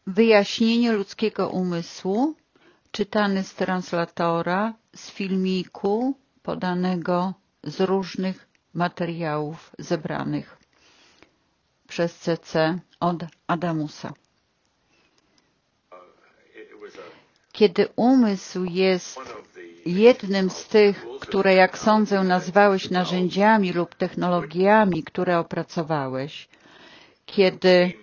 Wyjaśnienie ludzkiego umysłu, czytany z translatora, z filmiku podanego z różnych materiałów zebranych przez CC od Adamusa. Kiedy umysł jest jednym z tych, które, jak sądzę, nazwałeś narzędziami lub technologiami, które opracowałeś, kiedy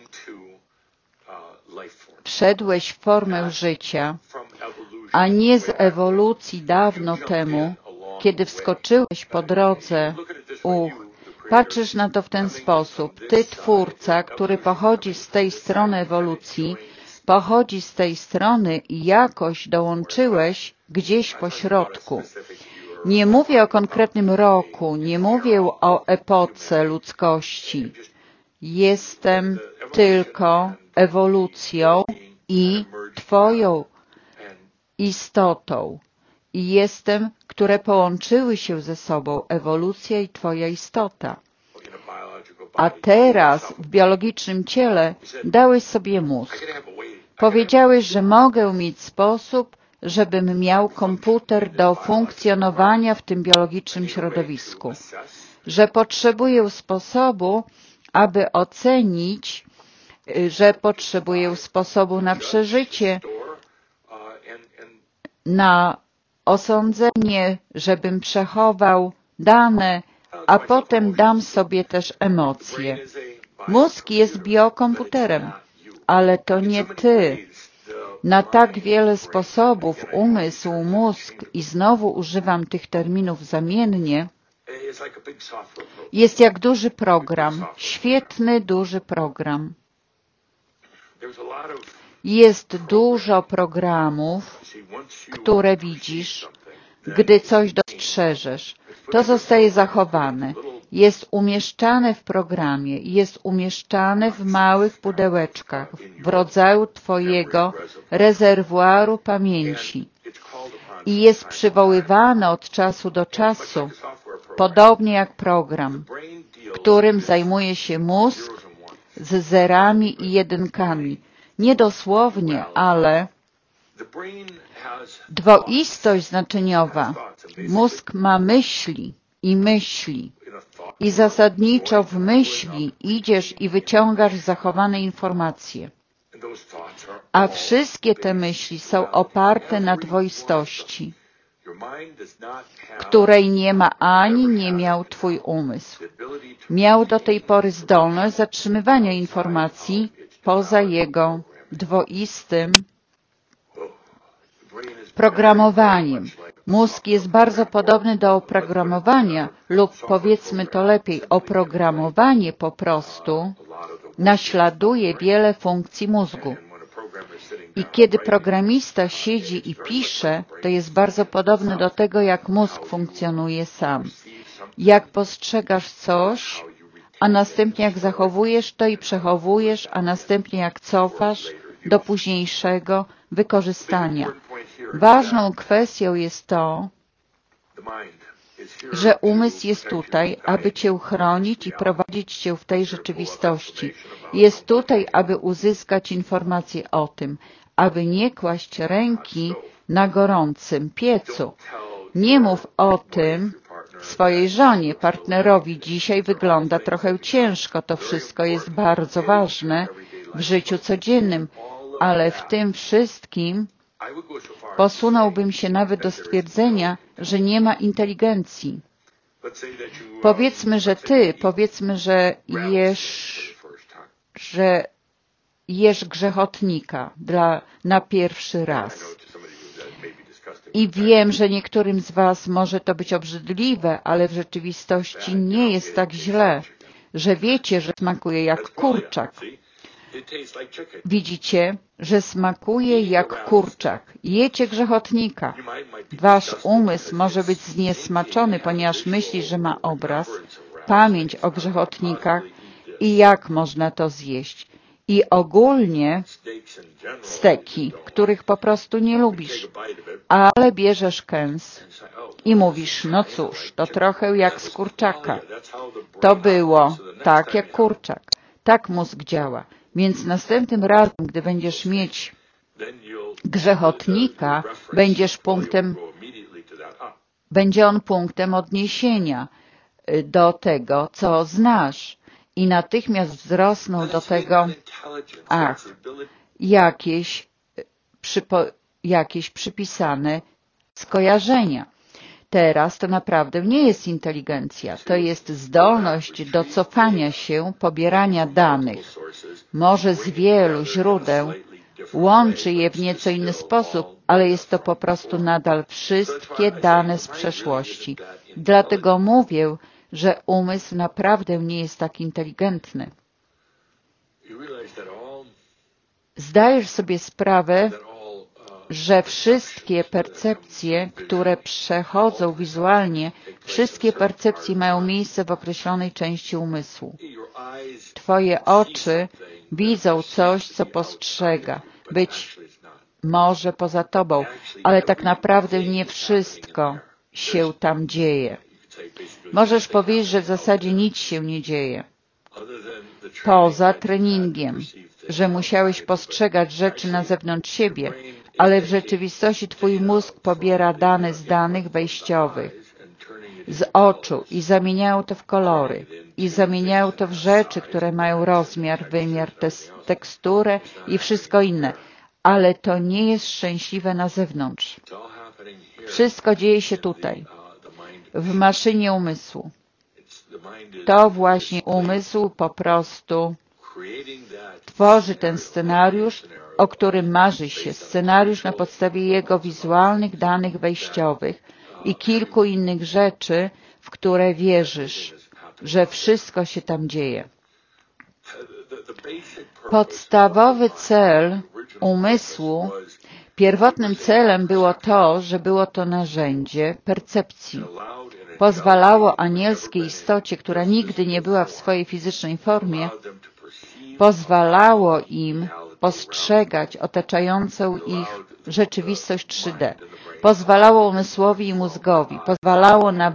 wszedłeś w formę życia, a nie z ewolucji dawno temu, kiedy wskoczyłeś po drodze, patrzysz na to w ten sposób. Ty, twórca, który pochodzi z tej strony ewolucji, pochodzi z tej strony i jakoś dołączyłeś gdzieś po środku. Nie mówię o konkretnym roku, nie mówię o epoce ludzkości. Jestem tylko ewolucją i Twoją istotą. I jestem, które połączyły się ze sobą, ewolucja i Twoja istota. A teraz w biologicznym ciele dałeś sobie mózg. Powiedziałeś, że mogę mieć sposób, żebym miał komputer do funkcjonowania w tym biologicznym środowisku. Że potrzebuję sposobu, aby ocenić, że potrzebuję sposobu na przeżycie, na osądzenie, żebym przechował dane, a potem dam sobie też emocje. Mózg jest biokomputerem, ale to nie ty. Na tak wiele sposobów umysł, mózg, i znowu używam tych terminów zamiennie, jest jak duży program, świetny, duży program. Jest dużo programów, które widzisz, gdy coś dostrzeżesz. To zostaje zachowane. Jest umieszczane w programie, jest umieszczane w małych pudełeczkach, w rodzaju Twojego rezerwuaru pamięci i jest przywoływane od czasu do czasu, podobnie jak program, którym zajmuje się mózg z zerami i jedynkami. Nie dosłownie, ale dwoistość znaczeniowa. Mózg ma myśli i myśli. I zasadniczo w myśli idziesz i wyciągasz zachowane informacje. A wszystkie te myśli są oparte na dwoistości, której nie ma ani nie miał Twój umysł. Miał do tej pory zdolność zatrzymywania informacji poza jego dwoistym programowaniem. Mózg jest bardzo podobny do oprogramowania lub, powiedzmy to lepiej, oprogramowanie po prostu naśladuje wiele funkcji mózgu. I kiedy programista siedzi i pisze, to jest bardzo podobne do tego, jak mózg funkcjonuje sam. Jak postrzegasz coś, a następnie jak zachowujesz to i przechowujesz, a następnie jak cofasz do późniejszego wykorzystania. Ważną kwestią jest to, że umysł jest tutaj, aby Cię chronić i prowadzić Cię w tej rzeczywistości. Jest tutaj, aby uzyskać informacje o tym, aby nie kłaść ręki na gorącym piecu. Nie mów o tym swojej żonie, partnerowi. Dzisiaj wygląda trochę ciężko. To wszystko jest bardzo ważne w życiu codziennym, ale w tym wszystkim posunąłbym się nawet do stwierdzenia, że nie ma inteligencji. Powiedzmy, że powiedzmy, że jesz grzechotnika na pierwszy raz. I wiem, że niektórym z Was może to być obrzydliwe, ale w rzeczywistości nie jest tak źle, że wiecie, że smakuje jak kurczak. Widzicie, że smakuje jak kurczak. Jecie grzechotnika. Wasz umysł może być zniesmaczony, ponieważ myśli, że ma obraz, pamięć o grzechotnikach i jak można to zjeść. I ogólnie steki, których po prostu nie lubisz, ale bierzesz kęs i mówisz, no cóż, to trochę jak z kurczaka. To było tak jak kurczak. Tak mózg działa. Więc następnym razem, gdy będziesz mieć grzechotnika, będzie on punktem odniesienia do tego, co znasz. I natychmiast wzrosną do tego jakieś przypisane skojarzenia. Teraz to naprawdę nie jest inteligencja, to jest zdolność do cofania się, pobierania danych, może z wielu źródeł, łączy je w nieco inny sposób, ale jest to po prostu nadal wszystkie dane z przeszłości. Dlatego mówię, że umysł naprawdę nie jest tak inteligentny. Zdajesz sobie sprawę, że wszystkie percepcje, które przechodzą wizualnie, wszystkie percepcje mają miejsce w określonej części umysłu. Twoje oczy widzą coś, co postrzega, być może poza tobą, ale tak naprawdę nie wszystko się tam dzieje. Możesz powiedzieć, że w zasadzie nic się nie dzieje. Poza treningiem, że musiałeś postrzegać rzeczy na zewnątrz siebie, ale w rzeczywistości twój mózg pobiera dane z danych wejściowych, z oczu i zamieniają to w kolory, i zamieniają to w rzeczy, które mają rozmiar, wymiar, teksturę i wszystko inne. Ale to nie jest szczęśliwe na zewnątrz. Wszystko dzieje się tutaj, w maszynie umysłu. To właśnie umysł po prostu tworzy ten scenariusz, o którym marzy się, scenariusz na podstawie jego wizualnych danych wejściowych i kilku innych rzeczy, w które wierzysz, że wszystko się tam dzieje. Podstawowy cel umysłu, pierwotnym celem było to, że było to narzędzie percepcji. Pozwalało anielskiej istocie, która nigdy nie była w swojej fizycznej formie, pozwalało im postrzegać otaczającą ich rzeczywistość 3D. Pozwalało umysłowi i mózgowi, pozwalało na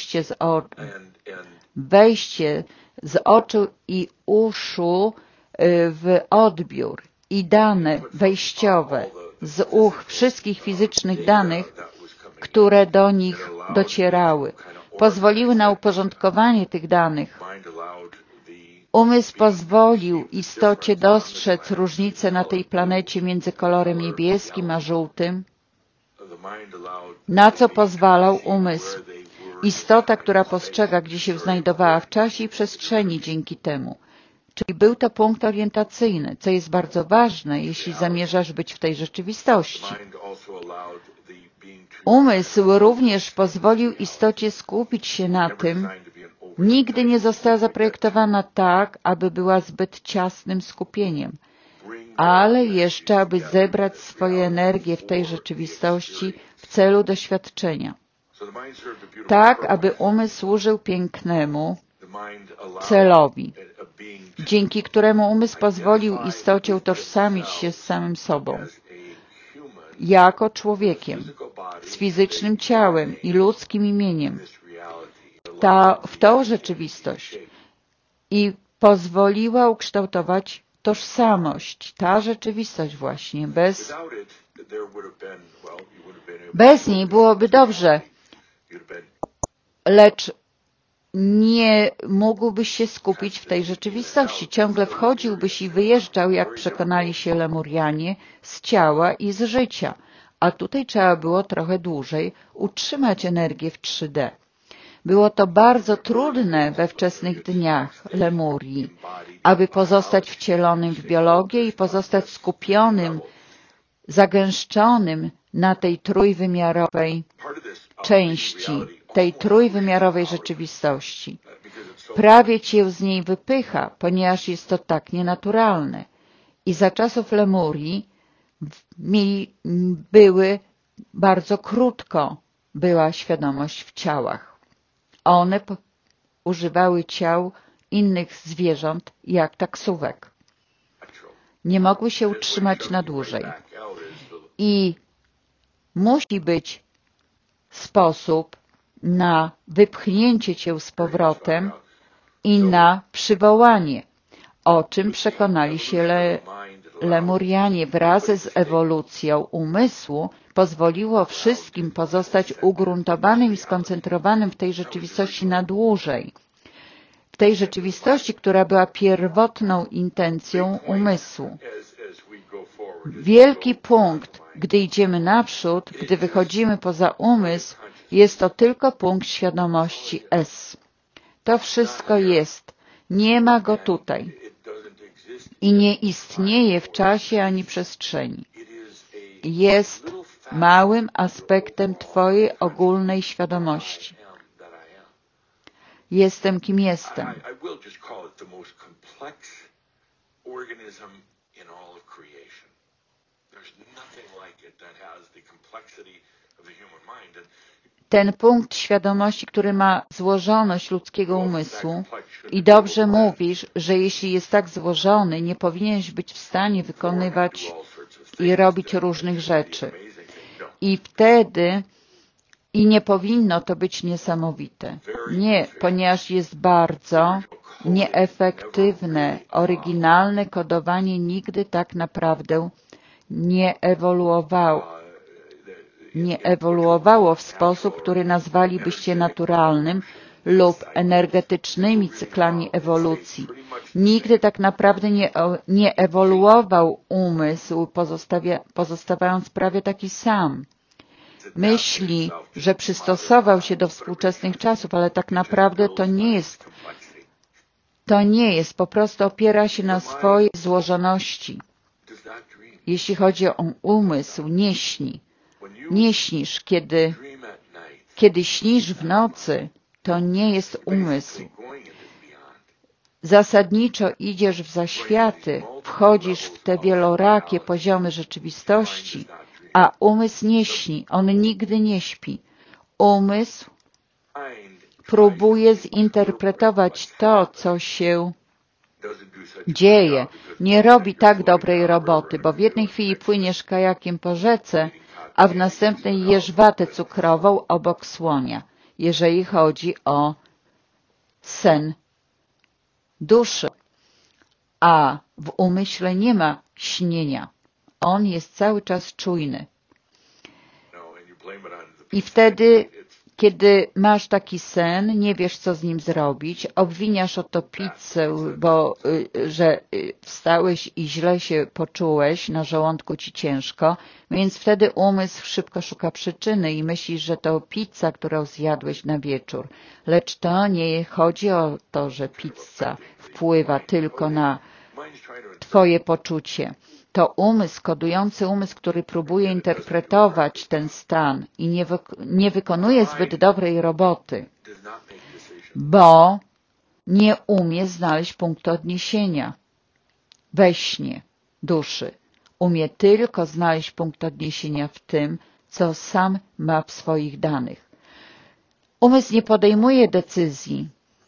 wejście z oczu i uszu w odbiór i dane wejściowe z wszystkich fizycznych danych, które do nich docierały. Pozwoliły na uporządkowanie tych danych. Umysł pozwolił istocie dostrzec różnicę na tej planecie między kolorem niebieskim a żółtym, na co pozwalał umysł. Istota, która postrzega, gdzie się znajdowała w czasie i przestrzeni dzięki temu. Czyli był to punkt orientacyjny, co jest bardzo ważne, jeśli zamierzasz być w tej rzeczywistości. Umysł również pozwolił istocie skupić się na tym, nigdy nie została zaprojektowana tak, aby była zbyt ciasnym skupieniem, ale jeszcze, aby zebrać swoje energię w tej rzeczywistości w celu doświadczenia. Tak, aby umysł służył pięknemu celowi, dzięki któremu umysł pozwolił istocie utożsamić się z samym sobą, jako człowiekiem, z fizycznym ciałem i ludzkim imieniem, w tą rzeczywistość i pozwoliła ukształtować tożsamość, ta rzeczywistość właśnie. Bez niej byłoby dobrze, lecz nie mógłbyś się skupić w tej rzeczywistości. Ciągle wchodziłbyś i wyjeżdżał, jak przekonali się Lemurianie, z ciała i z życia. A tutaj trzeba było trochę dłużej utrzymać energię w 3D. Było to bardzo trudne we wczesnych dniach Lemurii, aby pozostać wcielonym w biologię i pozostać skupionym, zagęszczonym na tej trójwymiarowej części, tej trójwymiarowej rzeczywistości. Prawie cię z niej wypycha, ponieważ jest to tak nienaturalne. I za czasów Lemurii bardzo krótko była świadomość w ciałach. One używały ciał innych zwierząt, jak taksówek. Nie mogły się utrzymać na dłużej. I musi być sposób na wypchnięcie cię z powrotem i na przywołanie. o czym przekonali się Lemurianie wraz z ewolucją umysłu, pozwoliło wszystkim pozostać ugruntowanym i skoncentrowanym w tej rzeczywistości na dłużej. W tej rzeczywistości, która była pierwotną intencją umysłu. Wielki punkt, gdy idziemy naprzód, gdy wychodzimy poza umysł, jest to tylko punkt świadomości S. To wszystko jest. Nie ma go tutaj. I nie istnieje w czasie ani przestrzeni. Jest małym aspektem Twojej ogólnej świadomości. Jestem kim jestem. Ten punkt świadomości, który ma złożoność ludzkiego umysłu, i dobrze mówisz, że jeśli jest tak złożony, nie powinieneś być w stanie wykonywać i robić różnych rzeczy. I wtedy nie powinno to być niesamowite. Nie, ponieważ jest bardzo nieefektywne, oryginalne kodowanie nigdy tak naprawdę nie ewoluowało w sposób, który nazwalibyście naturalnym lub energetycznymi cyklami ewolucji. Nigdy tak naprawdę nie ewoluował umysł, pozostawając prawie taki sam. Myśli, że przystosował się do współczesnych czasów, ale tak naprawdę to nie jest, po prostu opiera się na swojej złożoności. Jeśli chodzi o umysł, nie śni. Nie śnisz, kiedy śnisz w nocy, to nie jest umysł. Zasadniczo idziesz w zaświaty, wchodzisz w te wielorakie poziomy rzeczywistości, a umysł nie śni, on nigdy nie śpi. Umysł próbuje zinterpretować to, co się dzieje. Nie robi tak dobrej roboty, bo w jednej chwili płyniesz kajakiem po rzece, a w następnej jesz watę cukrową obok słonia, jeżeli chodzi o sen duszy. A w umyśle nie ma śnienia. On jest cały czas czujny. I wtedy, kiedy masz taki sen, nie wiesz, co z nim zrobić, obwiniasz o to pizzę, bo że wstałeś i źle się poczułeś, na żołądku ci ciężko, więc wtedy umysł szybko szuka przyczyny i myślisz, że to pizza, którą zjadłeś na wieczór. Lecz to nie chodzi o to, że pizza wpływa tylko na Twoje poczucie. To umysł, kodujący umysł, który próbuje interpretować ten stan i nie wykonuje zbyt dobrej roboty, bo nie umie znaleźć punktu odniesienia we śnie duszy. Umie tylko znaleźć punkt odniesienia w tym, co sam ma w swoich danych. Umysł nie podejmuje decyzji.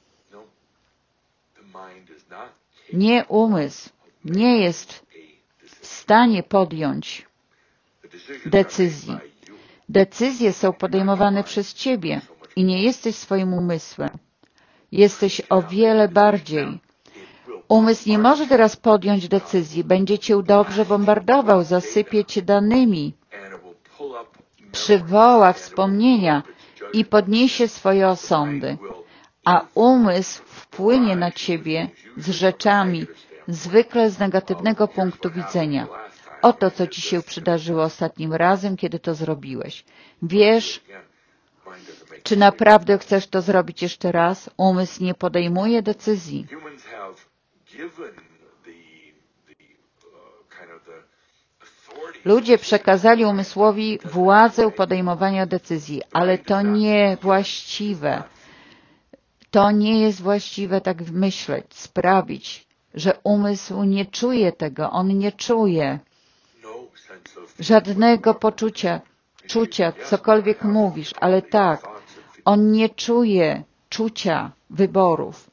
Nie umysł nie jest w stanie podjąć decyzji. Decyzje są podejmowane przez Ciebie i nie jesteś swoim umysłem. Jesteś o wiele bardziej. Umysł nie może teraz podjąć decyzji. Będzie Cię dobrze bombardował, zasypie Cię danymi, przywoła wspomnienia i podniesie swoje osądy. A umysł wpłynie na Ciebie z rzeczami, zwykle z negatywnego punktu widzenia. Oto, co Ci się przydarzyło ostatnim razem, kiedy to zrobiłeś. Wiesz, czy naprawdę chcesz to zrobić jeszcze raz? Umysł nie podejmuje decyzji. Ludzie przekazali umysłowi władzę podejmowania decyzji, ale to niewłaściwe. To nie jest właściwe tak myśleć, sprawić, że umysł nie czuje tego, on nie czuje żadnego czucia, cokolwiek mówisz, ale tak, on nie czuje czucia wyborów.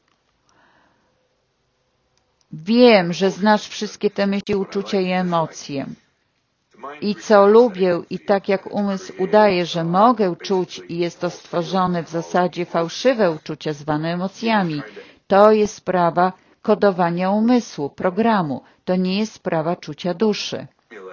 Wiem, że znasz wszystkie te myśli, uczucia i emocje. I co lubię, i tak jak umysł udaje, że mogę czuć i jest to stworzone w zasadzie fałszywe uczucia zwane emocjami, to jest sprawa, kodowania umysłu, programu. To nie jest sprawa czucia duszy.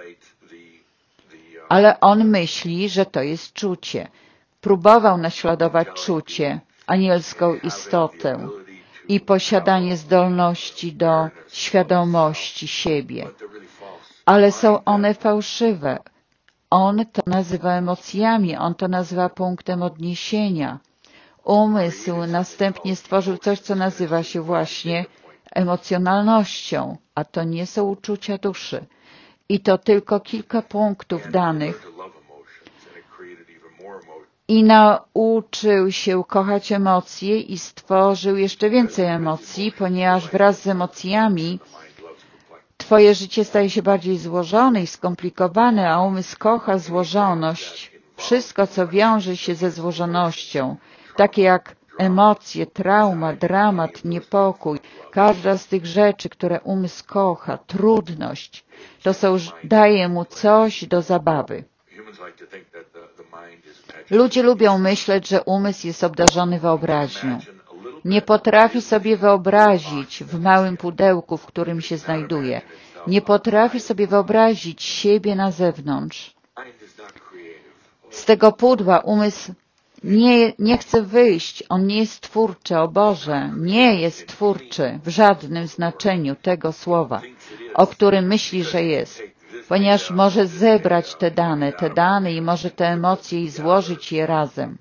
Ale on myśli, że to jest czucie. Próbował naśladować czucie, anielską istotę i posiadanie zdolności do świadomości siebie. Ale są one fałszywe. On to nazywa emocjami, on to nazywa punktem odniesienia. Umysł następnie stworzył coś, co nazywa się właśnie emocjonalnością, a to nie są uczucia duszy. I to tylko kilka punktów danych. I nauczył się kochać emocje i stworzył jeszcze więcej emocji, ponieważ wraz z emocjami twoje życie staje się bardziej złożone i skomplikowane, a umysł kocha złożoność. Wszystko, co wiąże się ze złożonością, takie jak emocje, trauma, dramat, niepokój, każda z tych rzeczy, które umysł kocha, trudność, daje mu coś do zabawy. Ludzie lubią myśleć, że umysł jest obdarzony wyobraźnią. Nie potrafi sobie wyobrazić w małym pudełku, w którym się znajduje. Nie potrafi sobie wyobrazić siebie na zewnątrz. Z tego pudła umysł nie chce wyjść. On nie jest twórczy, o Boże. Nie jest twórczy w żadnym znaczeniu tego słowa, o którym myśli, że jest. Ponieważ może zebrać te dane i może te emocje i złożyć je razem.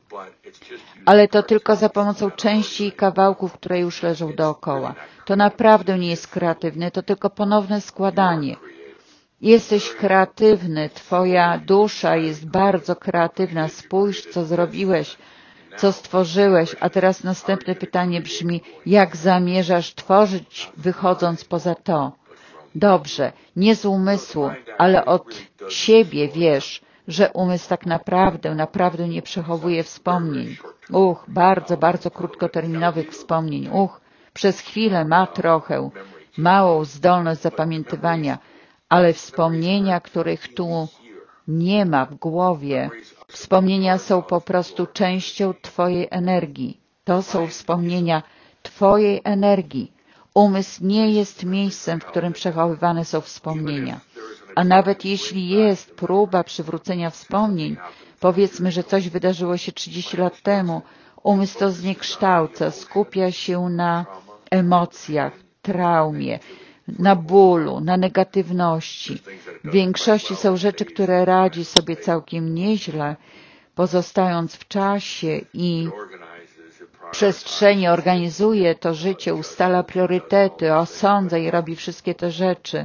Ale to tylko za pomocą części i kawałków, które już leżą dookoła. To naprawdę nie jest kreatywne, to tylko ponowne składanie. Jesteś kreatywny, twoja dusza jest bardzo kreatywna. Spójrz, co zrobiłeś, co stworzyłeś. A teraz następne pytanie brzmi, jak zamierzasz tworzyć, wychodząc poza to? Dobrze, nie z umysłu, ale od siebie wiesz, że umysł tak naprawdę nie przechowuje wspomnień. Bardzo, bardzo krótkoterminowych wspomnień. Przez chwilę ma trochę, małą zdolność zapamiętywania, ale wspomnienia, których tu nie ma w głowie, wspomnienia są po prostu częścią twojej energii. To są wspomnienia twojej energii. Umysł nie jest miejscem, w którym przechowywane są wspomnienia. A nawet jeśli jest próba przywrócenia wspomnień, powiedzmy, że coś wydarzyło się 30 lat temu, umysł to zniekształca, skupia się na emocjach, traumie, na bólu, na negatywności. W większości są rzeczy, które radzi sobie całkiem nieźle, pozostając w czasie i przestrzeni, organizuje to życie, ustala priorytety, osądza i robi wszystkie te rzeczy.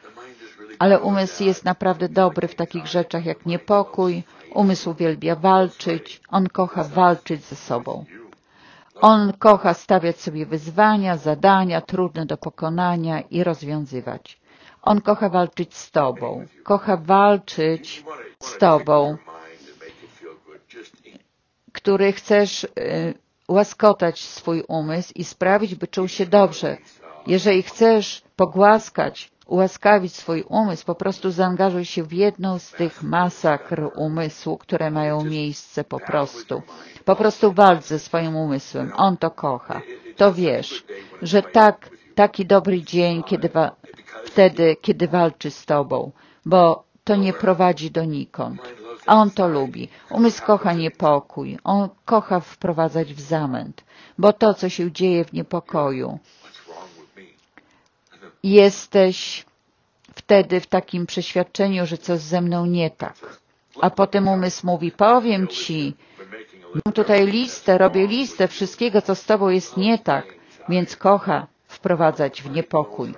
Ale umysł jest naprawdę dobry w takich rzeczach jak niepokój, umysł uwielbia walczyć, on kocha walczyć ze sobą. On kocha stawiać sobie wyzwania, zadania trudne do pokonania i rozwiązywać. On kocha walczyć z tobą. Kocha walczyć z tobą, który chcesz łaskotać swój umysł i sprawić, by czuł się dobrze. Jeżeli chcesz pogłaskać, ułaskawić swój umysł, po prostu zaangażuj się w jedną z tych masakr umysłu, które mają miejsce po prostu. Po prostu walcz ze swoim umysłem. On to kocha. To wiesz, że taki dobry dzień, wtedy, kiedy walczy z tobą, bo to nie prowadzi donikąd. A on to lubi. Umysł kocha niepokój. On kocha wprowadzać w zamęt, bo to, co się dzieje w niepokoju, jesteś wtedy w takim przeświadczeniu, że coś ze mną nie tak. A potem umysł mówi, powiem ci, mam tutaj listę, robię listę wszystkiego, co z tobą jest nie tak, więc kocha wprowadzać w niepokój.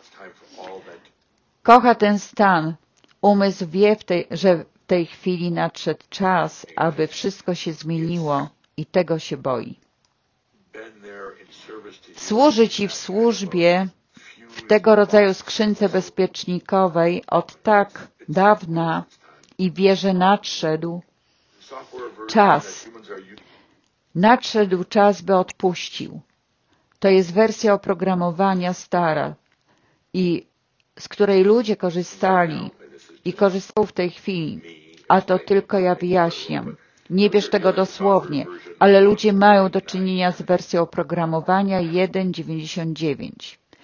Kocha ten stan. Umysł wie, że w tej chwili nadszedł czas, aby wszystko się zmieniło i tego się boi. Służy ci w służbie w tego rodzaju skrzynce bezpiecznikowej od tak dawna i wie, że nadszedł czas. Nadszedł czas, by odpuścił. To jest wersja oprogramowania stara i z której ludzie korzystali i korzystają w tej chwili, a to tylko ja wyjaśniam. Nie bierz tego dosłownie, ale ludzie mają do czynienia z wersją oprogramowania 1.99.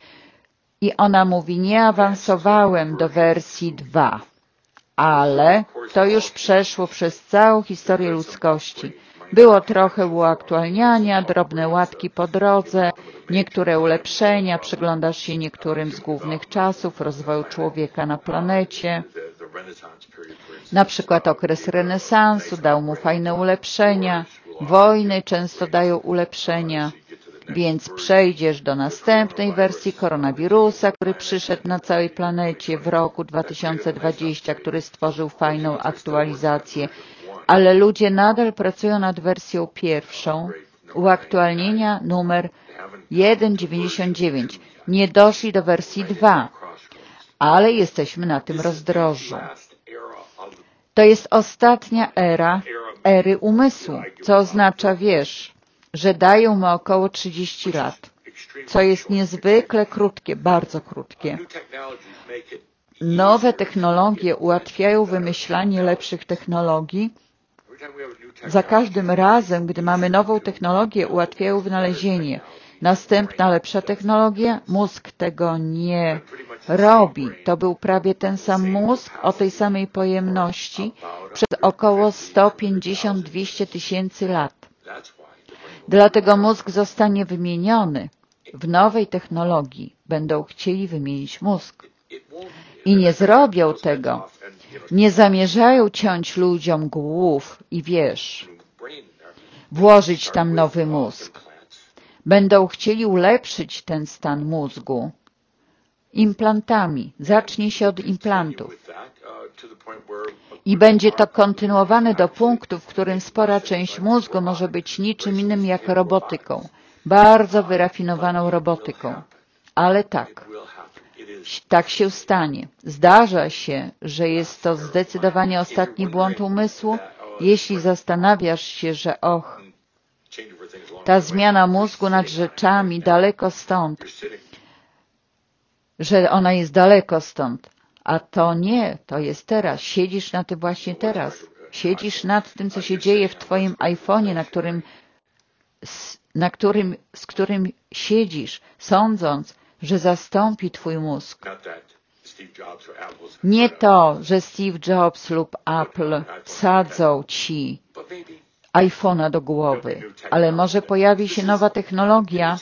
I ona mówi, nie awansowałem do wersji 2, ale to już przeszło przez całą historię ludzkości. Było trochę uaktualniania, drobne łatki po drodze, niektóre ulepszenia, przyglądasz się niektórym z głównych czasów rozwoju człowieka na planecie. Na przykład okres renesansu dał mu fajne ulepszenia, wojny często dają ulepszenia, więc przejdziesz do następnej wersji koronawirusa, który przyszedł na całej planecie w roku 2020, który stworzył fajną aktualizację, ale ludzie nadal pracują nad wersją pierwszą, uaktualnienia numer 1.99. Nie doszli do wersji 2, ale jesteśmy na tym rozdrożu. To jest ostatnia era ery umysłu, co oznacza, wiesz, że dają mu około 30 lat, co jest niezwykle krótkie, bardzo krótkie. Nowe technologie ułatwiają wymyślanie lepszych technologii. Za każdym razem, gdy mamy nową technologię, ułatwiają wynalezienie. Następna lepsza technologia, mózg tego nie robi. To był prawie ten sam mózg o tej samej pojemności przez około 150-200 tysięcy lat. Dlatego mózg zostanie wymieniony. W nowej technologii będą chcieli wymienić mózg. I nie zrobią tego. Nie zamierzają ciąć ludziom głów i wiesz, włożyć tam nowy mózg. Będą chcieli ulepszyć ten stan mózgu implantami. Zacznie się od implantów. I będzie to kontynuowane do punktu, w którym spora część mózgu może być niczym innym jak robotyką. Bardzo wyrafinowaną robotyką. Ale tak się stanie. Zdarza się, że jest to zdecydowanie ostatni błąd umysłu, jeśli zastanawiasz się, że ta zmiana mózgu nad rzeczami daleko stąd, że ona jest daleko stąd, a to nie, to jest teraz. Siedzisz na tym właśnie teraz. Siedzisz nad tym, co się dzieje w twoim iPhone'ie, z którym siedzisz, sądząc, że zastąpi twój mózg. Nie to, że Steve Jobs lub Apple wsadzą ci iPhone'a do głowy, ale może pojawi się nowa technologia,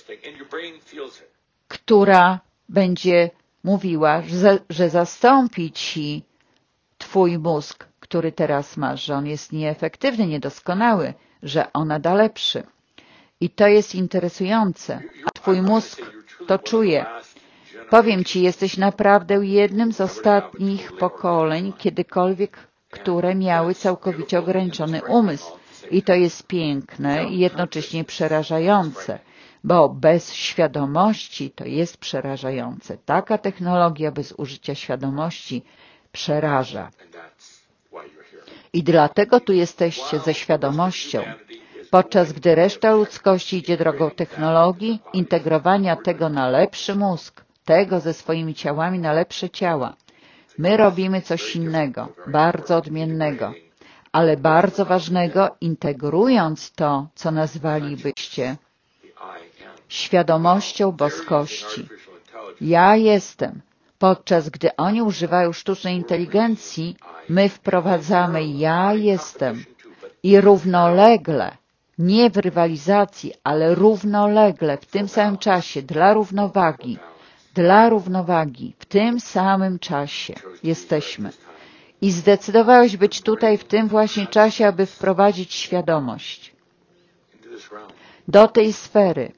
która będzie mówiła, że zastąpi ci twój mózg, który teraz masz, że on jest nieefektywny, niedoskonały, że ona da lepszy. I to jest interesujące, a twój mózg to czuje. Powiem ci, jesteś naprawdę jednym z ostatnich pokoleń, kiedykolwiek, które miały całkowicie ograniczony umysł. I to jest piękne i jednocześnie przerażające, bo bez świadomości to jest przerażające. Taka technologia bez użycia świadomości przeraża. I dlatego tu jesteście ze świadomością, podczas gdy reszta ludzkości idzie drogą technologii, integrowania tego na lepszy mózg, tego ze swoimi ciałami na lepsze ciała. My robimy coś innego, bardzo odmiennego, ale bardzo ważnego, integrując to, co nazwalibyście świadomością boskości. Ja jestem. Podczas gdy oni używają sztucznej inteligencji, my wprowadzamy ja jestem. I równolegle, nie w rywalizacji, ale równolegle, w tym samym czasie, dla równowagi, w tym samym czasie jesteśmy. I zdecydowałeś być tutaj w tym właśnie czasie, aby wprowadzić świadomość do tej sfery.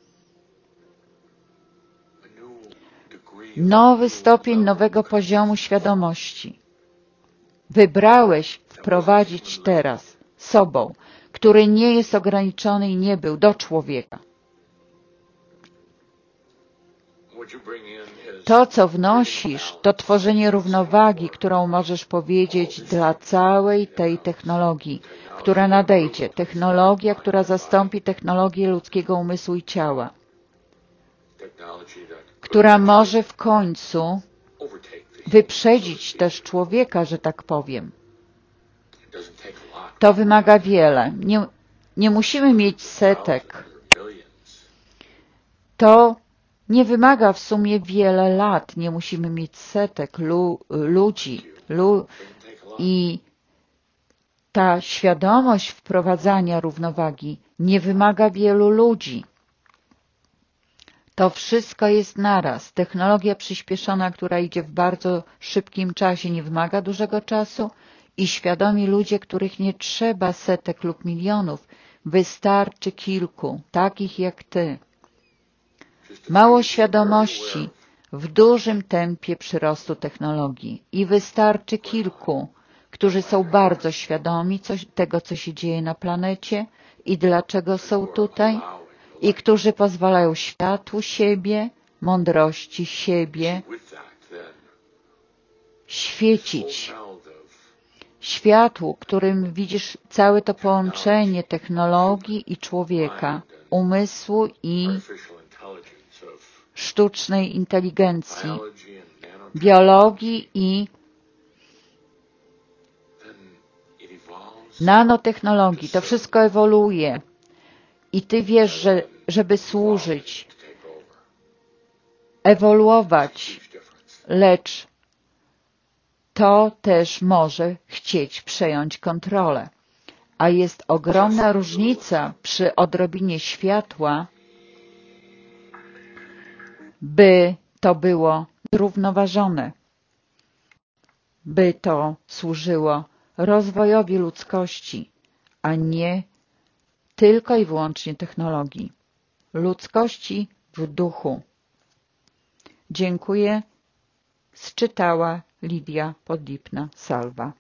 Nowy stopień nowego poziomu świadomości. Wybrałeś wprowadzić teraz sobą, który nie jest ograniczony i nie był do człowieka. To, co wnosisz, to tworzenie równowagi, którą możesz powiedzieć dla całej tej technologii, która nadejdzie. Technologia, która zastąpi technologię ludzkiego umysłu i ciała. Która może w końcu wyprzedzić też człowieka, że tak powiem. To wymaga wiele. Nie musimy mieć setek. To Nie wymaga w sumie wiele lat, nie musimy mieć setek ludzi i ta świadomość wprowadzania równowagi nie wymaga wielu ludzi. To wszystko jest naraz. Technologia przyspieszona, która idzie w bardzo szybkim czasie, nie wymaga dużego czasu i świadomi ludzie, których nie trzeba setek lub milionów, wystarczy kilku, takich jak ty. Mało świadomości w dużym tempie przyrostu technologii i wystarczy kilku, którzy są bardzo świadomi tego, co się dzieje na planecie i dlaczego są tutaj, i którzy pozwalają światłu siebie, mądrości siebie świecić. Światłu, którym widzisz całe to połączenie technologii i człowieka, umysłu i sztucznej inteligencji, biologii i nanotechnologii. To wszystko ewoluuje. I ty wiesz, że żeby służyć, ewoluować, lecz to też może chcieć przejąć kontrolę. A jest ogromna różnica przy odrobinie światła, by to było zrównoważone, by to służyło rozwojowi ludzkości, a nie tylko i wyłącznie technologii. Ludzkości w duchu. Dziękuję. Zczytała Lidia Podlipna-Salwa.